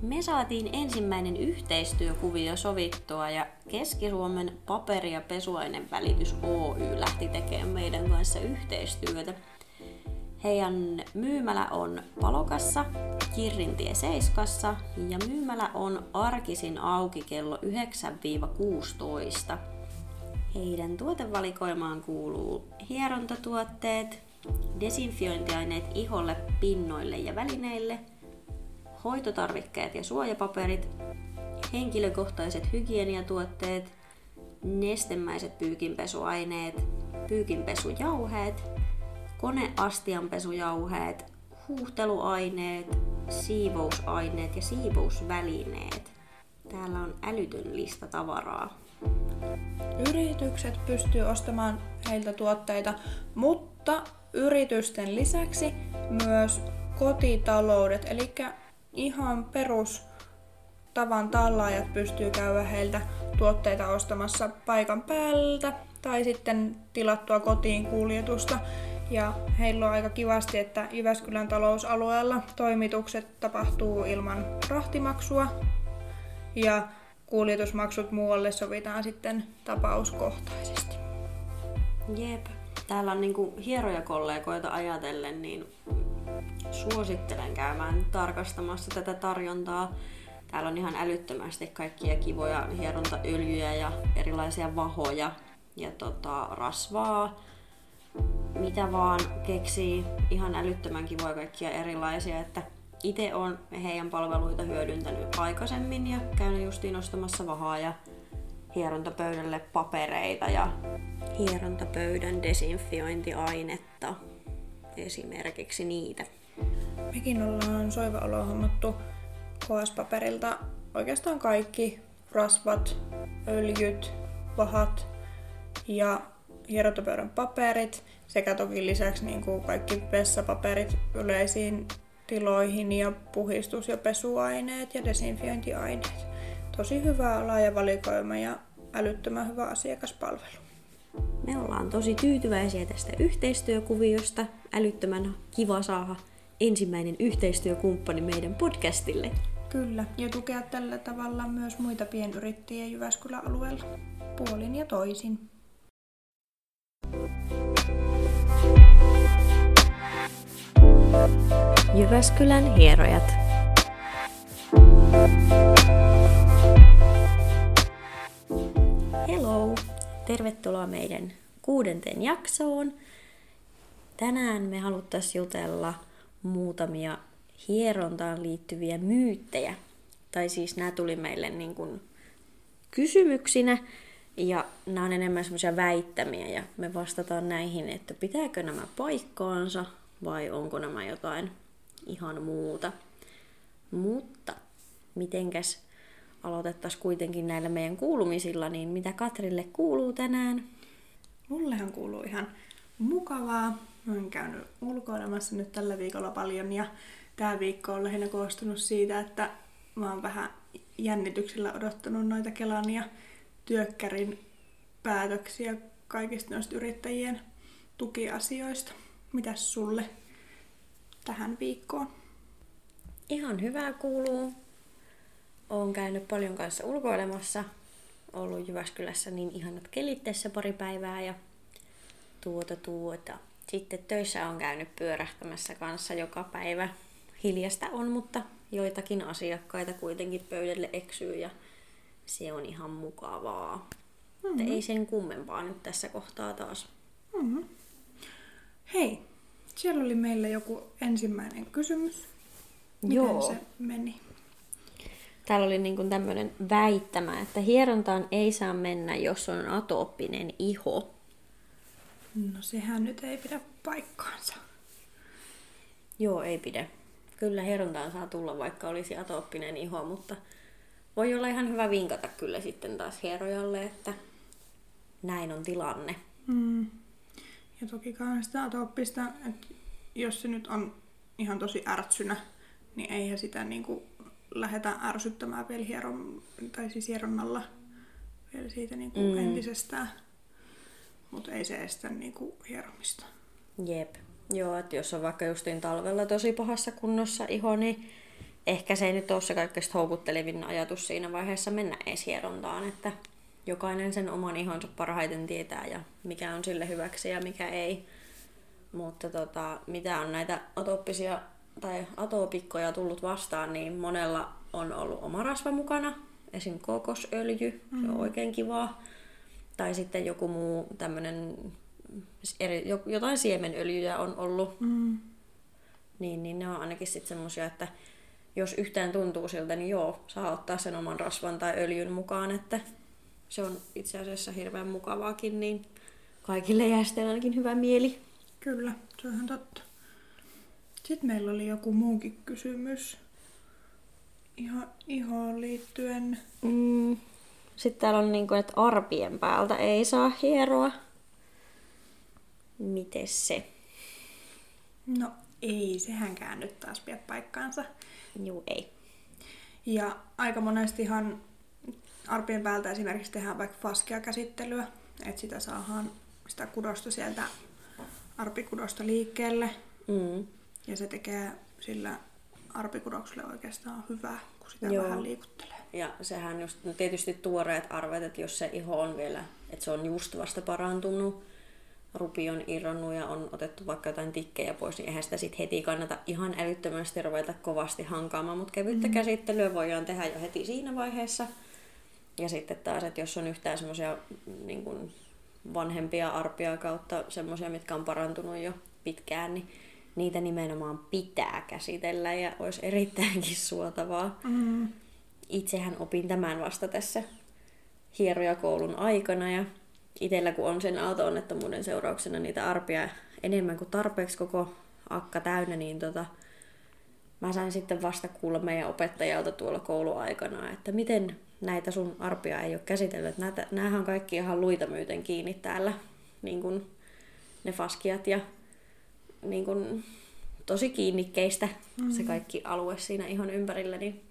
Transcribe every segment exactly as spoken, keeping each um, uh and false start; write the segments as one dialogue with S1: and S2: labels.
S1: Me saatiin ensimmäinen yhteistyökuvio sovittua ja Keski-Suomen paperi- ja pesuainevälitys Oy lähti tekemään meidän kanssa yhteistyötä. Heidän myymälä on Palokassa, Kirrintie seiskassa ja myymälä on arkisin auki kello yhdeksän kuusitoista. Heidän tuotevalikoimaan kuuluu hierontatuotteet, desinfiointiaineet iholle, pinnoille ja välineille, hoitotarvikkeet ja suojapaperit, henkilökohtaiset hygieniatuotteet, nestemäiset pyykinpesuaineet, pyykinpesujauheet, koneastianpesujauheet, huuhteluaineet, siivousaineet ja siivousvälineet. Täällä on älytön lista tavaraa.
S2: Yritykset pystyy ostamaan heiltä tuotteita, mutta yritysten lisäksi myös kotitaloudet, eli ihan perus tavan tallaajat pystyy käydä heiltä tuotteita ostamassa paikan päältä tai sitten tilattua kotiin kuljetusta. Ja heillä on aika kivasti, että Jyväskylän talousalueella toimitukset tapahtuu ilman rahtimaksua ja kuljetusmaksut muualle sovitaan sitten tapauskohtaisesti.
S1: Jep. Täällä on niinku hierojakollegoita ajatellen, niin suosittelen käymään tarkastamassa tätä tarjontaa. Täällä on ihan älyttömästi kaikkia kivoja hierontaöljyjä ja erilaisia vahoja ja tota, rasvaa. Mitä vaan keksii, ihan älyttömän kivoja kaikkia erilaisia, että itse olen heidän palveluita hyödyntänyt aikaisemmin ja käynyt justiin ostamassa vahaa ja hierontapöydälle papereita ja hierontapöydän desinfiointiainetta, esimerkiksi niitä.
S2: Mekin ollaan Soiva-oloon hommattu K S-paperilta oikeastaan kaikki rasvat, öljyt, vahat ja hierontapöydän paperit sekä toki lisäksi niin kuin kaikki vessapaperit yleisiin tiloihin ja puhistus- ja pesuaineet ja desinfiointiaineet. Tosi hyvä laaja valikoima ja älyttömän hyvä asiakaspalvelu.
S1: Me ollaan tosi tyytyväisiä tästä yhteistyökuviosta. Älyttömän kiva saada ensimmäinen yhteistyökumppani meidän podcastille.
S2: Kyllä, ja tukea tällä tavalla myös muita pienyrittäjiä Jyväskylän alueella. Puolin ja toisin.
S1: Jyväskylän hierojat. Hello! Tervetuloa meidän kuudenteen jaksoon. Tänään me haluttaisiin jutella muutamia hierontaan liittyviä myyttejä. Tai siis nämä tuli meille niin kuin kysymyksinä ja nämä on enemmän semmoisia väittämiä ja me vastataan näihin, että pitääkö nämä paikkaansa vai onko nämä jotain ihan muuta. Mutta mitenkäs aloitettaisiin kuitenkin näillä meidän kuulumisilla, niin mitä Katrille kuuluu tänään?
S2: Mullehan kuuluu ihan mukavaa. Mä oon käynyt ulkoilemassa nyt tällä viikolla paljon ja tää viikko on lähinnä koostunut siitä, että mä oon vähän jännityksellä odottanut noita Kelan ja Työkkärin päätöksiä kaikista noista yrittäjien tukiasioista. Mitäs sulle tähän viikkoon?
S1: Ihan hyvää kuuluu. Oon käynyt paljon kanssa ulkoilemassa. Ollut Jyväskylässä niin ihanat kelit tässä pari päivää ja tuota tuota. Sitten töissä on käynyt pyörähtämässä kanssa joka päivä. Hiljasta on, mutta joitakin asiakkaita kuitenkin pöydälle eksyy ja se on ihan mukavaa. Mm-hmm. Ei sen kummempaa nyt tässä kohtaa taas.
S2: Mm-hmm. Hei, siellä oli meillä joku ensimmäinen kysymys. Miten
S1: Joo.
S2: se meni?
S1: Täällä oli niin kuin tämmöinen väittämä, että hierontaan ei saa mennä, jos on atooppinen iho.
S2: No sehän nyt ei pidä paikkaansa.
S1: Joo, ei pidä. Kyllä hierontaan saa tulla, vaikka olisi atooppinen iho, mutta voi olla ihan hyvä vinkata kyllä sitten taas hierojalle, että näin on tilanne.
S2: Mm. Ja toki sitä atooppista, että jos se nyt on ihan tosi ärtsynä, niin eihän sitä niinku lähdetä ärsyttämään vielä hieron, tai siis hieronnalla vielä siitä niinku mm. entisestään. Mutta ei se estä niinku hieromista.
S1: Jep. Joo, että jos on vaikka justiin talvella tosi pahassa kunnossa iho, niin ehkä se ei nyt ole se kaikkein houkuttelevin ajatus siinä vaiheessa mennä edes hierontaan, että jokainen sen oman ihonsa parhaiten tietää ja mikä on sille hyväksi ja mikä ei. Mutta tota, mitä on näitä atooppisia tai atoopikkoja tullut vastaan, niin monella on ollut oma rasva mukana. Esim. Kokosöljy, mm. se on oikein kivaa. Tai sitten joku muu tämmönen, jotain siemenöljyjä on ollut. Mm. Niin, niin ne on ainakin sitten semmosia, että jos yhtään tuntuu siltä, niin joo, saa ottaa sen oman rasvan tai öljyn mukaan, että se on itse asiassa hirveän mukavaakin, niin kaikille jää sitten ainakin hyvä mieli.
S2: Kyllä, se on ihan totta. Sitten meillä oli joku muukin kysymys ihan ihoon liittyen.
S1: Mm. Sitten täällä on niin kuin, että arpien päältä ei saa hieroa. Mites se?
S2: No ei, sehän nyt taas pidä paikkaansa.
S1: Juu, ei.
S2: Ja aika monestihan arpien päältä esimerkiksi tehdään vaikka faskia-käsittelyä, että sitä saadaan sitä kudosta sieltä arpikudosta liikkeelle. Mm. Ja se tekee sillä arpikudokselle oikeastaan hyvää, kun sitä Joo. vähän liikuttelee.
S1: Ja sehän just, no tietysti tuoreet arvet, että jos se iho on vielä, että se on just vasta parantunut, rupi on irronnut ja on otettu vaikka jotain tikkejä pois, niin eihän sitä sit heti kannata ihan älyttömästi ruveta kovasti hankaamaan, mutta kevyttä mm. käsittelyä voidaan tehdä jo heti siinä vaiheessa. Ja sitten taas, että jos on yhtään semmoisia niin kuin vanhempia arpia kautta semmoisia, mitkä on parantunut jo pitkään, niin niitä nimenomaan pitää käsitellä ja olisi erittäinkin suotavaa. Mm. Itsehän opin tämän vasta tässä hierojakoulun aikana ja itsellä kun on sen auto-onnettomuuden seurauksena niitä arpia enemmän kuin tarpeeksi koko akka täynnä, niin tota, mä sain sitten vasta kuulla meidän opettajalta tuolla kouluaikana, että miten näitä sun arpia ei ole käsitellyt. Näitä, näähän on kaikki ihan luita myöten kiinni täällä, niin kun ne faskiat ja niin kun, tosi kiinnikkeistä mm-hmm. se kaikki alue siinä ihon ympärillä, niin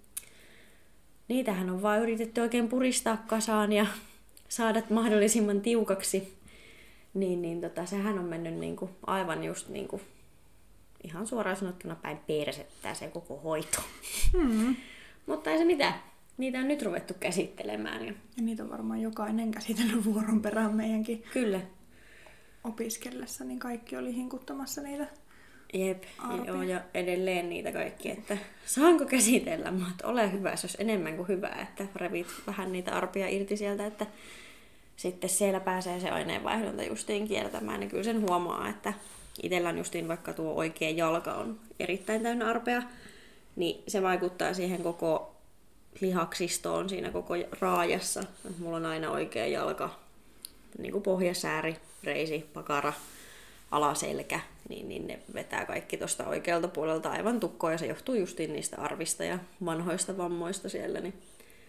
S1: niitähän on vaan yritetty oikein puristaa kasaan ja saada mahdollisimman tiukaksi. Niin, niin tota, sehän on mennyt niinku aivan just niinku, ihan suoraan sanottuna päin persettää se koko hoito. Mm-hmm. Mutta ei se mitään. Niitä on nyt ruvettu käsittelemään. Ja,
S2: ja niitä on varmaan jokainen käsitellyt vuoron perään meidänkin.
S1: Kyllä.
S2: Opiskellessa, niin kaikki oli hinkuttamassa niitä.
S1: Jep, joo, ja edelleen niitä kaikki, että saanko käsitellä, mutta ole hyvä, se olisi enemmän kuin hyvä, että revit vähän niitä arpia irti sieltä, että sitten siellä pääsee se aineenvaihdunta justiin kiertämään, niin kyllä sen huomaa, että itsellä on justiin vaikka tuo oikea jalka on erittäin täynnä arpea, niin se vaikuttaa siihen koko lihaksistoon siinä koko raajassa. Mulla on aina oikea jalka, niin kuin pohjasääri, reisi, pakara, alaselkä, niin, niin ne vetää kaikki tuosta oikealta puolelta aivan tukkoon ja se johtuu justiin niistä arvista ja vanhoista vammoista siellä, niin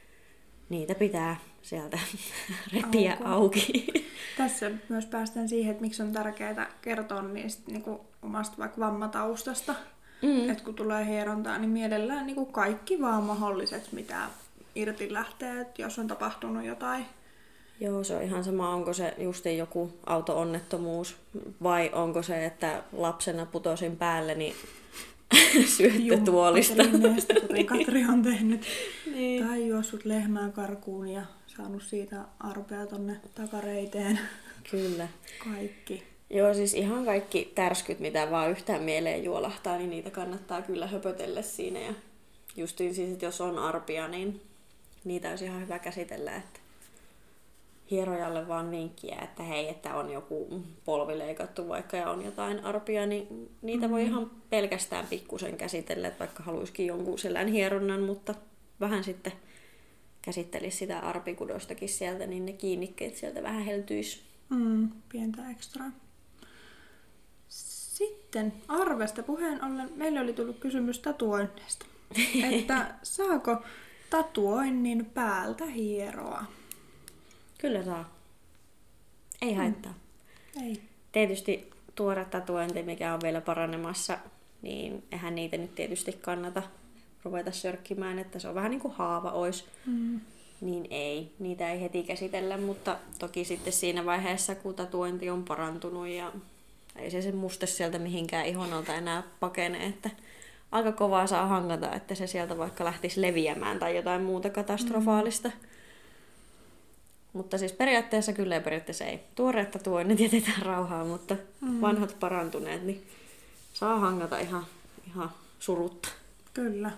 S1: niitä pitää sieltä repiä auki.
S2: Tässä myös päästään siihen, että miksi on tärkeää kertoa niistä niin kuin omasta vaikka vammataustasta. Mm. Että kun tulee hierontaa, niin mielellään niin kuin kaikki vaan mahdolliset, mitä irti lähtee, että jos on tapahtunut jotain.
S1: Joo, se on ihan sama, onko se justiin joku auto-onnettomuus vai onko se, että lapsena putosin päälle, niin syöttötuolista.
S2: Jumppatelinneestä, kuten Katri on tehnyt. Niin. Tai juossut lehmää karkuun ja saanut siitä arpea tonne takareiteen.
S1: Kyllä.
S2: Kaikki.
S1: Joo, siis ihan kaikki tärskyt, mitä vaan yhtään mieleen juolahtaa, niin niitä kannattaa kyllä höpötellä siinä. Ja justiin siis, että jos on arpia, niin niitä olisi ihan hyvä käsitellä, että hierojalle vaan vinkkiä, että hei, että on joku polvi leikattu vaikka ja on jotain arpia, niin niitä mm-hmm. voi ihan pelkästään pikkusen käsitellä, että vaikka haluaisikin jonkun selän hieronnan, mutta vähän sitten käsittelisi sitä arpikudostakin sieltä, niin ne kiinnikkeet sieltä vähän heltyisi.
S2: Mm, pientä ekstraa. Sitten arvesta puheen ollen meille oli tullut kysymys tatuoinneista. Että saako tatuoinnin päältä hieroa?
S1: Kyllä saa. Ei haittaa.
S2: Mm. Ei.
S1: Tietysti tuore tatuointi, mikä on vielä paranemassa, niin eihän niitä nyt tietysti kannata ruveta sörkkimään, että se on vähän niin kuin haava olisi. Mm. Niin ei, niitä ei heti käsitellä, mutta toki sitten siinä vaiheessa, kun tatuointi on parantunut ja ei se se muste sieltä mihinkään ihon alta enää pakene, että aika kovaa saa hangata, että se sieltä vaikka lähtisi leviämään tai jotain muuta katastrofaalista. Mm. Mutta siis periaatteessa kyllä ja periaatteessa ei. Tuoreetta tuonnit jätetään rauhaan, mutta mm. vanhat parantuneet, niin saa hangata ihan, ihan surutta.
S2: Kyllä.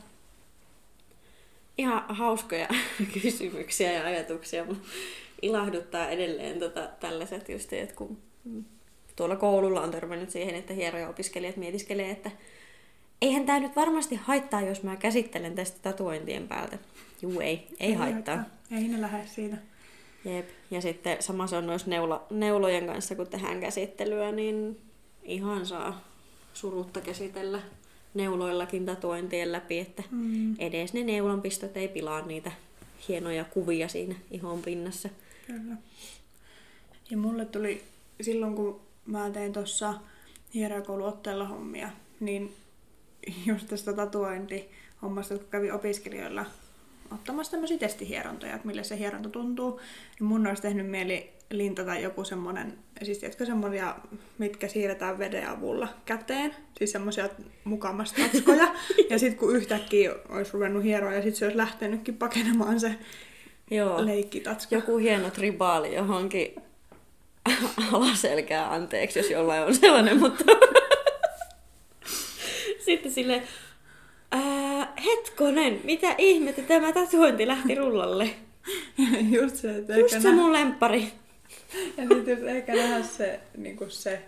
S1: Ihan hauskoja kysymyksiä ja ajatuksia. Ilahduttaa edelleen tota, tällaiset just, että kun tuolla koululla on törmännyt siihen, että hieroja-opiskelijat mietiskelee, että eihän tämä nyt varmasti haittaa, jos mä käsittelen tästä tatuointien päältä. Juu, ei. Ei, ei haittaa. haittaa.
S2: Ei ne lähde siitä.
S1: Jep. Ja sitten sama se on noissa neula, neulojen kanssa, kun tehdään käsittelyä, niin ihan saa surutta käsitellä neuloillakin tatuointien läpi, että mm. edes ne neulanpistot ei pilaa niitä hienoja kuvia siinä ihon pinnassa.
S2: Kyllä. Ja mulle tuli silloin, kun mä tein tuossa hierojakouluotteella hommia, niin just tästä tatuointihommasta, kun kävin opiskelijoilla ottamassa tämmöisiä testihierontoja, että millä se hieronta tuntuu, niin mun olisi tehnyt mieli lintata joku semmonen, siis tiedätkö semmosia, mitkä siirretään veden avulla käteen, siis semmosia mukamassa tatskoja, ja sit kun yhtäkkiä olisi ruvennut hieroa, ja sit se olisi lähtenytkin pakenemaan se Joo. leikkitatska.
S1: Joku hieno tribaali johonkin alaselkää, anteeksi, jos jollain on sellainen, mutta sitten silleen, Ää, hetkonen, mitä ihmettä tämä tatuointi lähti rullalle?
S2: Just se, että
S1: Just se nä- mun lemppari.
S2: Ja sitten jos ehkä nähdä se, niin kuin se,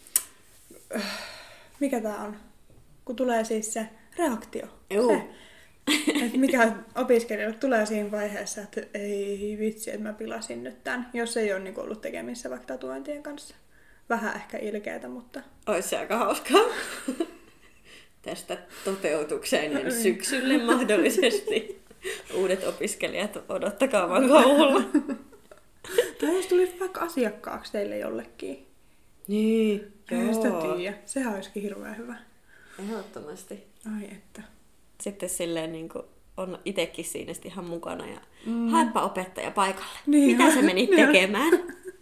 S2: mikä tää on, kun tulee siis se reaktio.
S1: Joo.
S2: Se, että mikä opiskelijoille tulee siinä vaiheessa, että ei vitsi, että mä pilasin nyt tän, jos ei ole niin kuin ollut tekemissä vaikka tatuointien kanssa. Vähän ehkä ilkeätä, mutta
S1: Ois se aika hauskaa. Tästä toteutukseen ensi syksylle mahdollisesti. Uudet opiskelijat, odottakaa vaan kauhulla.
S2: Tai jos tulisi vaikka asiakkaaksi teille jollekin.
S1: Niin,
S2: joo. Sitä tiedä. Sehän olisikin hirveän hyvä.
S1: Ehdottomasti.
S2: Ai että.
S1: Sitten silleen niin kuin on itekin siinä ihan mukana ja mm. haepa opettaja paikalle.
S2: Niin,
S1: mitä sä menit tekemään?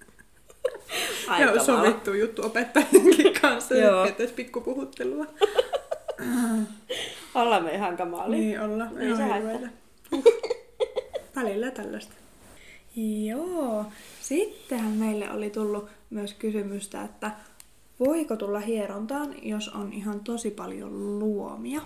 S2: Joo, sovittu juttu opettajienkin kanssa. Että pikkupuhuttelua.
S1: Ollaan me ihan kamalia.
S2: Niin, ollaan.
S1: Ei se
S2: haittaa. Välillä tällaista. Joo. Sittenhän meille oli tullut myös kysymystä, että voiko tulla hierontaan, jos on ihan tosi paljon luomia?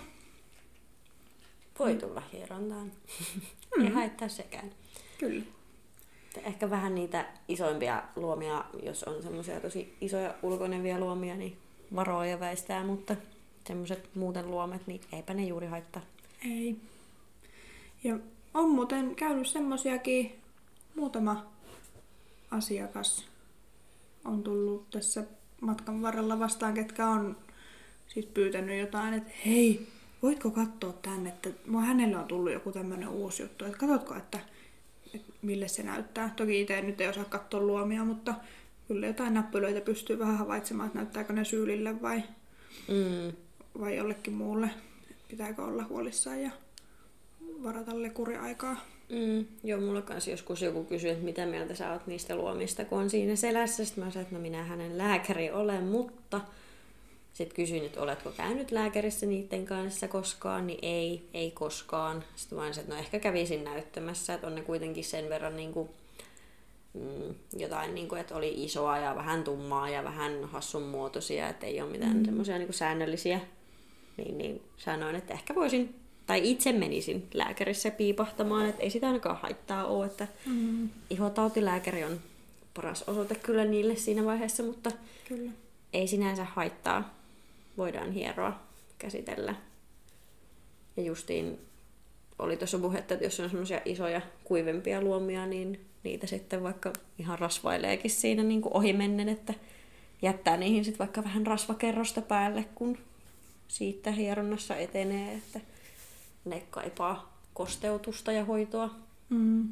S1: Voi tulla hierontaan. Mm. Ei haittaa sekään.
S2: Kyllä.
S1: Ehkä vähän niitä isoimpia luomia, jos on semmoisia tosi isoja ulkonevia luomia, niin varoo ja väistää, mutta semmoiset muuten luomet, niin eipä ne juuri haittaa.
S2: Ei. Ja on muuten käynyt semmosiakin, muutama asiakas on tullut tässä matkan varrella vastaan, ketkä on siis pyytänyt jotain, että hei, voitko katsoa tänne, että hänelle on tullut joku tämmöinen uusi juttu, että katsotko, että, että mille se näyttää. Toki itse nyt ei osaa katsoa luomia, mutta kyllä jotain näppylöitä pystyy vähän havaitsemaan, että näyttääkö ne syylille vai, mm. vai jollekin muulle. Pitääkö olla huolissaan ja varata lekuriaikaa.
S1: Mm, joo, mulla kanssa joskus joku kysyi, että mitä mieltä sä oot niistä luomista, kun on siinä selässä. Sitten mä sanoin, että no minä hänen lääkäri olen, mutta sitten kysyin, että oletko käynyt lääkärissä niiden kanssa koskaan, niin ei, ei koskaan. Sitten mä sanoin, että no ehkä kävisin näyttämässä, että on ne kuitenkin sen verran niin kuin, mm, jotain, niin kuin, että oli isoa ja vähän tummaa ja vähän hassun muotoisia, että ei ole mitään mm. semmoisia niin kuin säännöllisiä. Niin, niin sanoin, että ehkä voisin tai itse menisin lääkärissä piipahtamaan, että ei sitä ainakaan haittaa ole, että mm. ihotautilääkäri on paras osoite kyllä niille siinä vaiheessa, mutta
S2: kyllä.
S1: Ei sinänsä haittaa. Voidaan hieroa, käsitellä. Ja justiin oli tuossa puhetta, että jos on semmoisia isoja kuivempia luomia, niin niitä sitten vaikka ihan rasvaileekin siinä niin kuin ohimennen, että jättää niihin sitten vaikka vähän rasvakerrosta päälle, kun siitä hieronnassa etenee, että ne kaipaa kosteutusta ja hoitoa.
S2: Mm.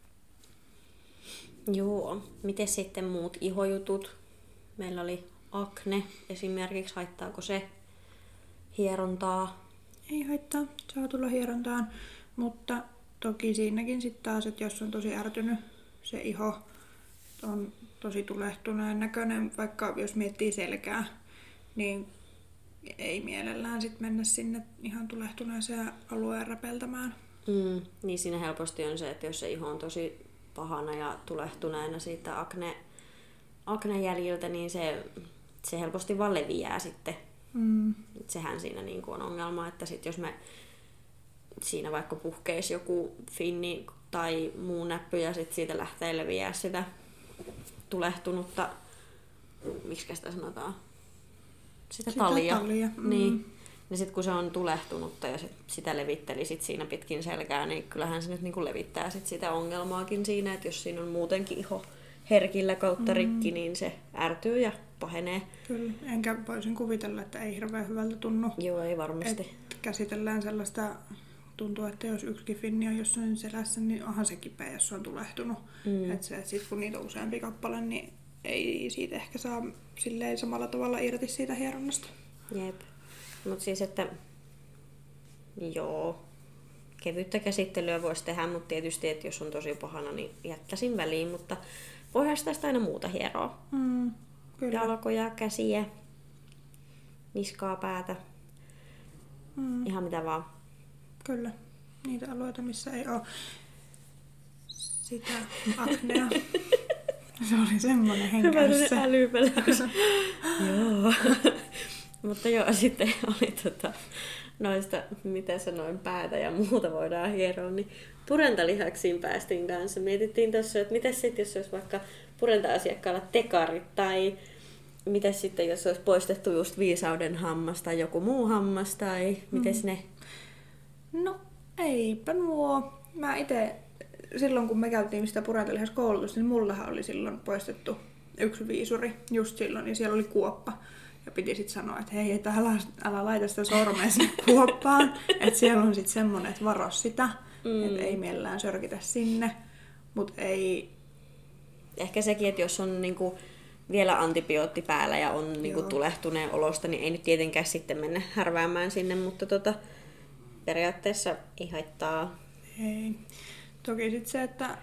S1: Joo. Miten sitten muut ihojutut? Meillä oli akne esimerkiksi. Haittaako se hierontaa?
S2: Ei haittaa. Saa tulla hierontaan. Mutta toki siinäkin sitten taas, että jos on tosi ärtynyt se iho, on tosi tulehtuneen näköinen, vaikka jos miettii selkää, niin ei mielellään sit mennä sinne ihan tulehtuneeseen alueen räpeltämään.
S1: Mm, niin siinä helposti on se, että jos se iho on tosi pahana ja tulehtuneena siitä akne, aknejäljiltä, niin se, se helposti vaan leviää sitten.
S2: Mm.
S1: Sehän siinä niin kuin on ongelma, että sit jos me siinä vaikka puhkeisi joku finni tai muu näppy ja sit siitä lähtee leviää sitä tulehtunutta, miksi sitä sanotaan? Sitä,
S2: sitä
S1: talia.
S2: talia. Mm.
S1: Niin. Ja sitten kun se on tulehtunutta ja sit sitä levitteli sit siinä pitkin selkää, niin kyllähän se nyt niinku levittää sit sitä ongelmaakin siinä, että jos siinä on muutenkin iho herkillä kautta
S2: Mm.
S1: rikki, niin se ärtyy ja pahenee.
S2: Kyllä, enkä voisin kuvitella, että ei hirveän hyvältä tunnu.
S1: Joo, ei varmasti.
S2: Et käsitellään sellaista, tuntuu, että jos yksikin finni on jossain selässä, niin onhan se kipeä, jos se on tulehtunut.
S1: Mm.
S2: Et se, et sit kun niitä on useampi kappale, niin ei siitä ehkä saa silleen samalla tavalla irti siitä hieronnasta.
S1: Jep. Mut siis, että joo, kevyttä käsittelyä voisi tehdä, mutta tietysti, että jos on tosi pahana, niin jättäisin väliin, mutta voihan sitä aina muuta hieroa.
S2: Mm, kyllä.
S1: Jalkoja, käsiä, niskaa, päätä,
S2: Mm,
S1: ihan mitä vaan.
S2: kyllä. Niitä alueita, missä ei ole sitä aknea. Se oli semmoinen henkäys.
S1: älypeläys. Joo. Mutta joo, sitten oli tota, noista, mitä sanoin, päätä ja muuta voidaan hieroa, niin purentalihaksiin päästiin kanssa. Mietittiin tuossa, että mitä sitten, jos olisi vaikka purenta-asiakkaalla tekarit, tai mitä sitten, jos olisi poistettu just viisauden hammas tai joku muu hammas, tai mites
S2: Mm.
S1: ne?
S2: No, eipä nuo. Mä itse, silloin kun me käytiin sitä purentalihaskoulutusta, niin mullahan oli silloin poistettu yksi viisuri just silloin, ja siellä oli kuoppa. Ja piti sitten sanoa, että hei, että älä, älä laita sitä sormea sinne kuoppaan. Että siellä on sitten semmoinen, että varo sitä,
S1: Mm.
S2: että ei mielellään sörkitä sinne. Mutta ei...
S1: Ehkä sekin, että jos on niinku vielä antibiootti päällä ja on niinku
S2: Joo.
S1: tulehtuneen olosta, niin ei nyt tietenkään sitten mennä härväämään sinne, mutta tota, periaatteessa ei haittaa.
S2: ei. Toki sitten se, että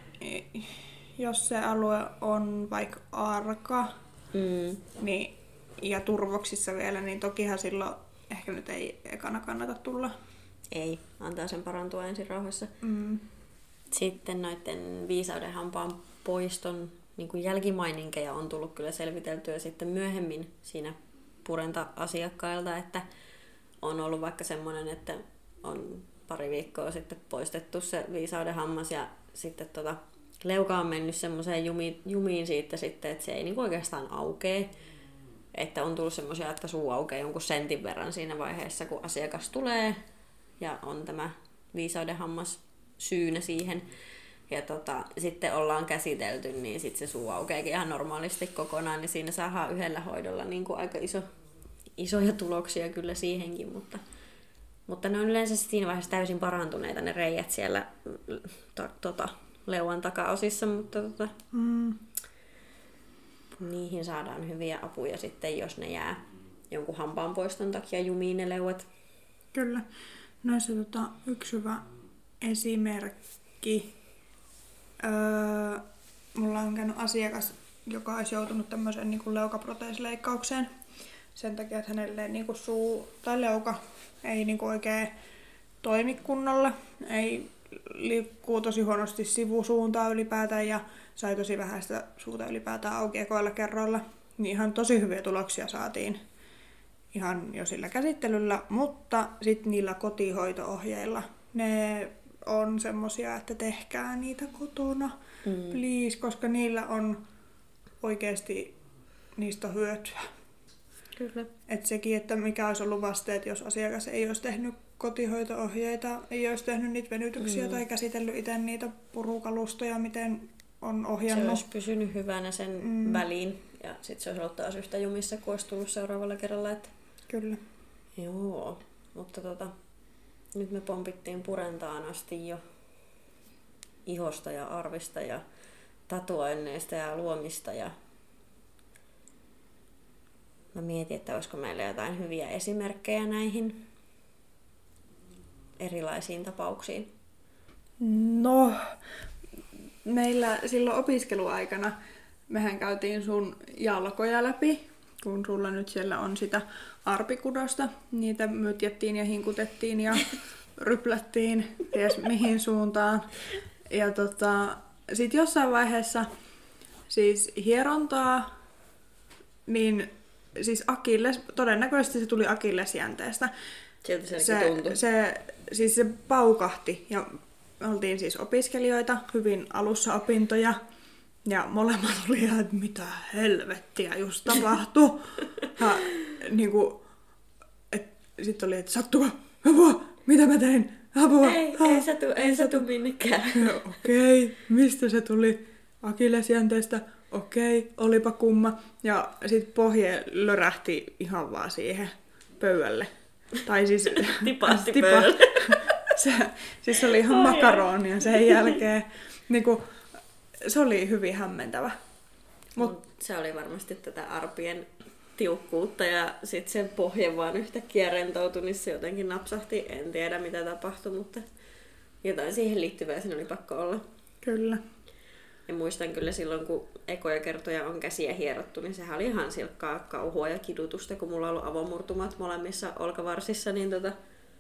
S2: jos se alue on vaikka arka
S1: Mm.
S2: niin, ja turvoksissa vielä, niin tokihan silloin ehkä nyt ei ekana kannata tulla.
S1: Ei, antaa sen parantua ensin rauhassa.
S2: Mm.
S1: Sitten noiden viisauden hampaan poiston niin kuin jälkimaininkeja on tullut kyllä selviteltyä sitten myöhemmin siinä purenta-asiakkailta, että on ollut vaikka semmoinen, että on pari viikkoa sitten poistettu se viisauden hammas ja sitten tota, leuka on mennyt semmoiseen jumiin, jumiin siitä sitten, että se ei niin kuin oikeastaan aukee. Että on tullut semmoisia, että suu aukeaa jonkun sentin verran siinä vaiheessa, kun asiakas tulee ja on tämä viisauden hammas syynä siihen. Ja tota, sitten ollaan käsitelty, niin sitten se suu aukeakin ihan normaalisti kokonaan, niin siinä saadaan yhdellä hoidolla niin kuin aika iso, isoja tuloksia kyllä siihenkin, mutta, mutta ne on yleensä siinä vaiheessa täysin parantuneita ne reijät siellä ta, tota, leuan takaosissa, mutta tota,
S2: Mm.
S1: niihin saadaan hyviä apuja sitten, jos ne jää jonkun hampaan poiston takia jumiin ne leuat.
S2: Kyllä. Noissa tota, yksi hyvä esimerkki. Öö, mulla on käynyt asiakas, joka olisi joutunut tämmöiseen niin kuin leukaproteesileikkaukseen. Sen takia, että hänelle niin kuin suu tai leuka ei niin kuin oikein toimi kunnolla. Ei liikkuu tosi huonosti sivusuuntaan ylipäätään ja sai tosi vähän sitä suuta ylipäätään auki ekoilla kerroilla. Niin ihan tosi hyviä tuloksia saatiin ihan jo sillä käsittelyllä, mutta sitten niillä kotihoito-ohjeilla. Ne on semmosia, että tehkää niitä kotona,
S1: Mm.
S2: please, koska niillä on oikeasti niistä on hyötyä.
S1: Kyllä.
S2: Et sekin, että mikä olisi ollut vasteet, jos asiakas ei olisi tehnyt kotihoito-ohjeita, ei olisi tehnyt niitä venytyksiä
S1: Mm.
S2: tai käsitellyt itse niitä purukalustoja, miten on
S1: Se
S2: ohjannut.
S1: olisi pysynyt hyvänä sen
S2: Mm.
S1: väliin ja sitten se olisi ollut taas yhtä jumissa, kun olisi tullut seuraavalla kerralla. Että...
S2: Kyllä.
S1: Joo, mutta tota, nyt me pompittiin purentaan asti jo ihosta ja arvista ja tatuoinneista ja luomista ja mä mietin, että olisiko meillä jotain hyviä esimerkkejä näihin erilaisiin tapauksiin.
S2: No, meillä silloin opiskeluaikana mehän käytiin sun jalkoja läpi, kun sulla nyt siellä on sitä arpikudosta. Niitä mytjättiin ja hinkutettiin ja ryplättiin ties mihin suuntaan. Ja tota, sit jossain vaiheessa siis hierontaa, niin siis Akilles, todennäköisesti se tuli Akillesjänteestä.
S1: Sieltä se,
S2: se
S1: tuntui.
S2: Se, siis se paukahti ja me oltiin siis opiskelijoita, hyvin alussa opintoja. Ja molemmat oli ihan, että mitä helvettiä just tapahtui. Ja niinku, sitten oli, että sattuko? Apua, mitä mä tein? Apua.
S1: Ei,
S2: ha,
S1: ei satu, ei satu minnekään.
S2: Okei, okay, mistä se tuli? Akillesjänteestä. Okei, okay, olipa kumma. Ja sitten pohje lörähti ihan vaan siihen pöydälle. Tai siis...
S1: Tipahti pöydälle.
S2: se, siis se oli ihan oh, makaronia sen jälkeen. Niinku, se oli hyvin hämmentävä.
S1: Mut se oli varmasti tätä arpien tiukkuutta ja sitten sen pohje vaan yhtäkkiä rentoutui, niin se jotenkin napsahti. En tiedä mitä tapahtui, mutta jotain siihen liittyvää siinä oli pakko olla.
S2: Kyllä.
S1: Ja muistan kyllä silloin, kun ekoja kertoja on käsiä hierottu, niin sehän oli ihan silkkaa kauhua ja kidutusta, kun mulla on ollut avomurtumat molemmissa olkavarsissa, niin tota,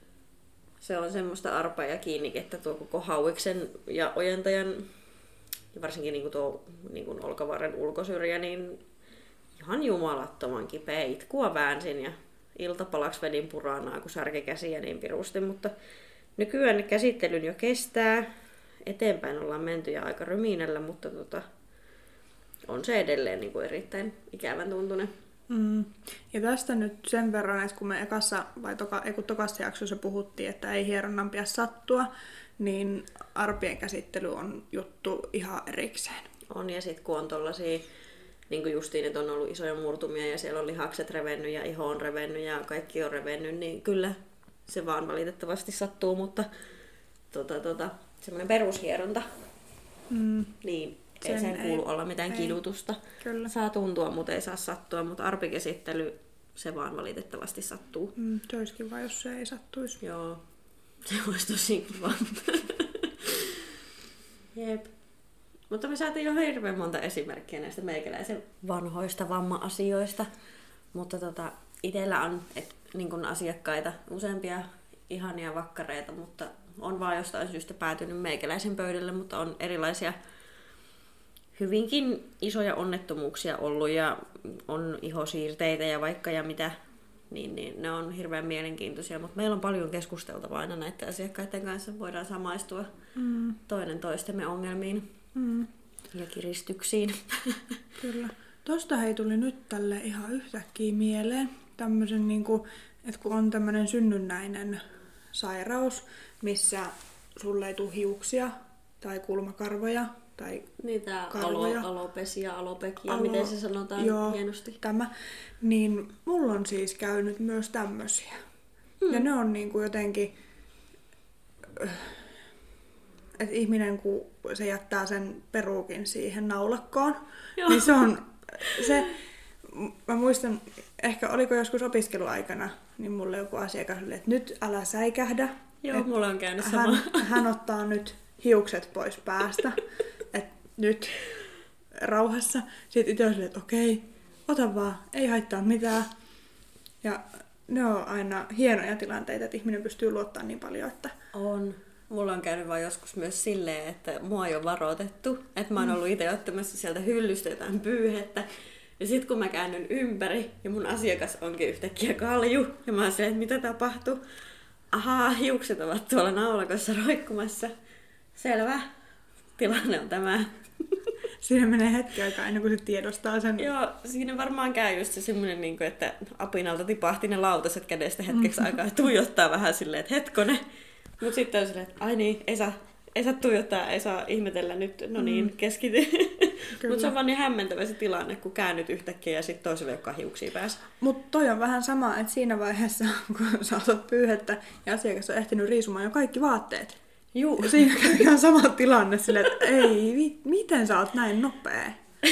S1: se on semmoista arpaa ja kiinnikettä tuo koko hauiksen ja ojentajan, ja varsinkin niin kuin tuo niin kuin olkavarren ulkosyrjä, niin ihan jumalattoman kipeä. Itkua väänsin ja iltapalaksi vedin puranaa, kun särki käsiä niin pirusti, mutta nykyään käsittelyn jo kestää. Eteenpäin ollaan menty ja aika ryminällä, mutta tota, on se edelleen niin kuin erittäin ikävän tuntunen.
S2: Mm. Ja tästä nyt sen verran, että kun me ekassa, vai toka, ei kun tokassa jaksossa puhuttiin, että ei hieronnan pidä sattua, niin arpien käsittely on juttu ihan erikseen.
S1: On, ja sitten kun on tollasia, niin kuin justiin, että on ollut isoja murtumia ja siellä on lihakset revennyt ja iho on revennyt ja kaikki on revennyt, niin kyllä se vaan valitettavasti sattuu, mutta tota, tota, semmoinen perushieronta, mm. niin ei sen, sen kuulu ei, olla mitään ei. kidutusta. Kyllä. Saa tuntua, mutta ei saa sattua, mutta arpikäsittely, se vaan valitettavasti sattuu.
S2: Mm, se olisi kiva, jos se ei sattuisi.
S1: Joo, se olisi tosi kiva. Jep. Mutta me saatiin jo hirveän monta esimerkkiä näistä meikäläisen vanhoista vamma-asioista. Mutta tota, itsellä on et, niin kun asiakkaita useampia ihania vakkareita, mutta on vaan jostain syystä päätynyt meikäläisen pöydälle, mutta on erilaisia hyvinkin isoja onnettomuuksia ollut ja on ihosiirteitä ja vaikka ja mitä, niin, niin ne on hirveän mielenkiintoisia, mutta meillä on paljon keskusteltavaa aina näiden asiakkaiden kanssa, voidaan samaistua mm. toinen toistemme ongelmiin mm. ja kiristyksiin.
S2: Kyllä. Tosta hei tuli nyt tälle ihan yhtäkkiä mieleen tämmöisen, niin kuin, että kun on tämmöinen synnynnäinen sairaus, missä sulle ei tule hiuksia tai kulmakarvoja tai
S1: niitä
S2: karvoja.
S1: Alo, alopesia, alopekia, Alo, miten se sanotaan
S2: joo,
S1: hienosti.
S2: Tämä. Niin mulla on siis käynyt myös tämmösiä. Hmm. Ja ne on niinku jotenkin, että ihminen kun se jättää sen peruukin siihen naulakkoon, joo. niin se on se, mä muistan, ehkä oliko joskus opiskeluaikana, niin mulle joku asiakas oli, että nyt älä säikähdä.
S1: Joo, mulla on käynyt sama.
S2: Hän, hän ottaa nyt hiukset pois päästä, että nyt rauhassa. Sitten itse oli, että okei, ota vaan, ei haittaa mitään. Ja ne on aina hienoja tilanteita, että ihminen pystyy luottamaan niin paljon, että...
S1: On. Mulla on käynyt vaan joskus myös silleen, että mua ei ole varoitettu. Että mä oon ollut itse ottamassa sieltä hyllystä jotain pyyhettä. Ja sit kun mä käännyn ympäri ja mun asiakas onkin yhtäkkiä kalju. Ja mä oon silleen, että mitä tapahtuu? Ahaa, hiukset ovat tuolla naulakossa roikkumassa. Selvä. Tilanne on tämä.
S2: Siinä menee hetki aikaa ennen kuin se tiedostaa sen.
S1: Joo, siinä varmaan käy just se semmoinen, että apinalta tipahti ne lautaset kädestä hetkeksi aikaa. Ja tuijottaa vähän silleen, että hetkonen. Mutta sitten on silleen, että ai niin, ei saa, ei saa tuijottaa, ei saa ihmetellä nyt. No niin, mm. keskity. Mutta se on vaan niin hämmentävä se tilanne, kun käännyt yhtäkkiä ja sitten toiselle joka hiuksia päässä.
S2: Mutta toi on vähän sama, että siinä vaiheessa, kun sä otat pyyhettä ja asiakas on ehtinyt riisumaan jo kaikki vaatteet. Juu. Ja siinä käy ihan sama tilanne silleen, että ei, vi- miten sä oot näin nopea?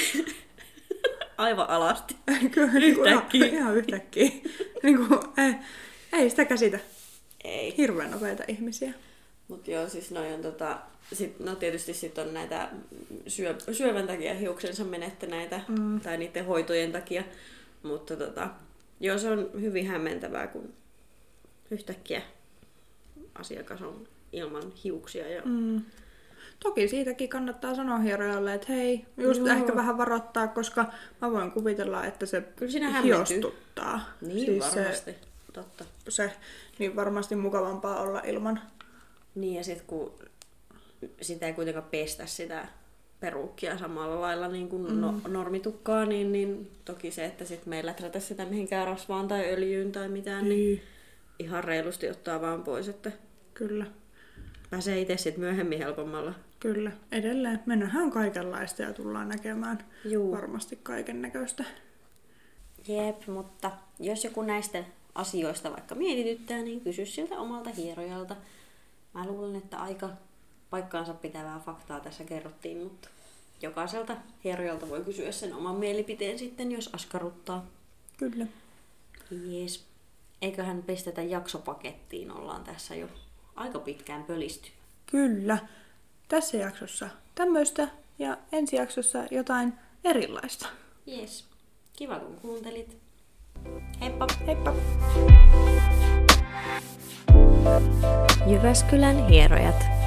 S1: Aivan alasti.
S2: Kyllä, yhtäkkiä. Ihan, ihan yhtäkkiä. niin kuin, ei, ei sitä käsitä.
S1: Ei.
S2: Hirveän nopeita ihmisiä.
S1: Mut joo, siis noi on tota... Sit, no tietysti sit on näitä syö, syövän takia hiuksensa menettäneitä, mm. tai niiden hoitojen takia. Mutta tota, joo, se on hyvin hämmentävää, kun yhtäkkiä asiakas on ilman hiuksia. Ja...
S2: Mm. Toki siitäkin kannattaa sanoa hierojalle, että hei, just
S1: Joo.
S2: ehkä vähän varoittaa, koska mä voin kuvitella, että se hiostuttaa.
S1: Niin,
S2: siis
S1: varmasti.
S2: Se,
S1: Totta.
S2: se, niin varmasti mukavampaa olla ilman.
S1: Niin, ja sitten kun sitä ei kuitenkaan pestä sitä peruukkia samalla lailla niin kuin mm. no, normitukkaa, niin, niin toki se, että sit me ei läträtä sitä mihinkään rasvaan tai öljyyn tai mitään, niin, niin ihan reilusti ottaa vaan pois, että
S2: kyllä.
S1: Pääsee itse sitten myöhemmin helpommalla.
S2: Kyllä, edelleen. Me nähdään kaikenlaista ja tullaan näkemään
S1: Juu.
S2: varmasti kaiken näköistä.
S1: Jep, mutta jos joku näistä asioista vaikka mietityttää, niin kysy siltä omalta hierojalta. Mä luulen, että aika paikkaansa pitävää faktaa tässä kerrottiin, mutta jokaiselta hierojalta voi kysyä sen oman mielipiteen sitten, jos askarruttaa.
S2: Kyllä.
S1: Jees. Eiköhän pistetä jaksopakettiin, ollaan tässä jo aika pitkään pölisty.
S2: Kyllä. Tässä jaksossa tämmöistä ja ensi jaksossa jotain erilaista.
S1: Jees. Kiva kun kuuntelit. Heippa!
S2: Heippa!
S1: Jyväskylän hierojat.